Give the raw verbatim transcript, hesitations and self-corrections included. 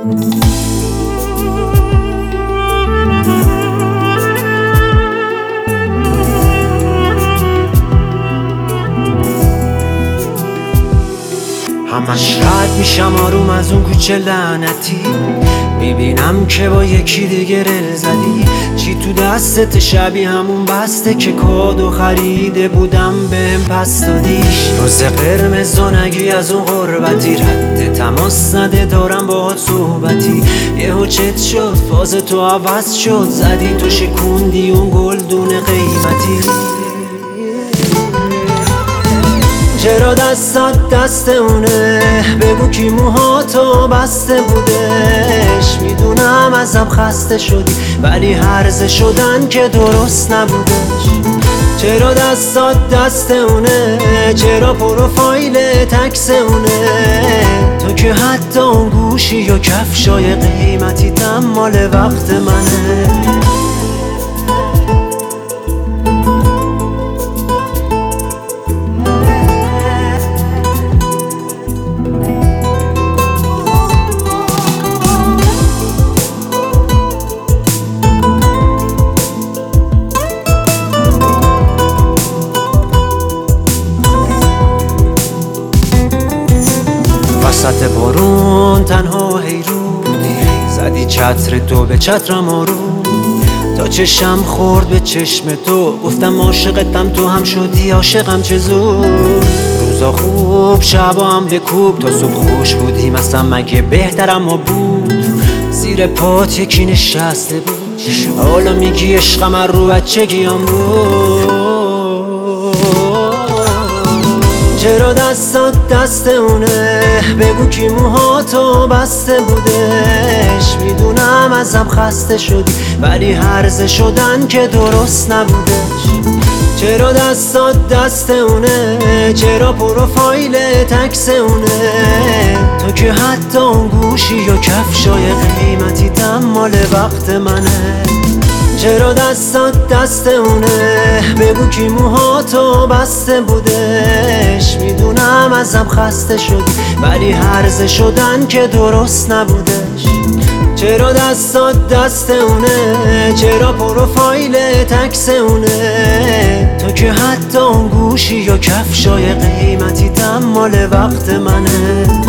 همش رد میشم آروم از اون کوچه لعنتی، میبینم که با یکی دیگه رل زدی. چی تو دستت شبیه همون بسته که کادو خریده بودم بهم پس دادیش. روز قرمز و نگی از اون غربتی، رد تماس نده دارم باهات صحبتی. یهو چت شد فاز تو عوض شد، زدی تو شکوندی اون گلدون قیمتی. چرا دستات دست اونه؟ بگو کی موهاتو بسته بودش. میدونم ازم خسته شدی ولی هرزه شدن که درست نبودش. چرا دستات دست اونه؟ چرا پروفایل تکس اونه؟ تو که حتی اون گوشی و کفشای قیمتی تم مال وقت منه. وسط بارون تنها حیرونی، زدی چتر تو به چترم آروم. تا چشم خورد به چشم تو گفتم عاشقتم، تو هم شدی عاشقم چه زود. روزا خوب شبا هم بکوب، تا صبح خوش بودیم اصلا مگه بهترم ما بود. زیر پات یکی نشسته بود، حالا میگی عشقم از رو بچگیام بود. چرا دستات دست اونه؟ بگو کی موهاتو بسته بودش. میدونم ازم خسته شدی ولی هرزه شدن که درست نبودش. چرا دستات دست اونه؟ چرا پروفایل تکس اونه؟ تو که حتی اون گوشی و کفشای قیمتی تم مال وقت منه. چرا دستات دست اونه؟ بگو کی موهاتو بسته بودش. میدونم ازم خسته شدی ولی هرزه شدن که درست نبودش. چرا دستات دست اونه؟ چرا پروفایل تکس اونه؟ تو که حتی اون گوشی و کفشای قیمتی تم مال وقت منه.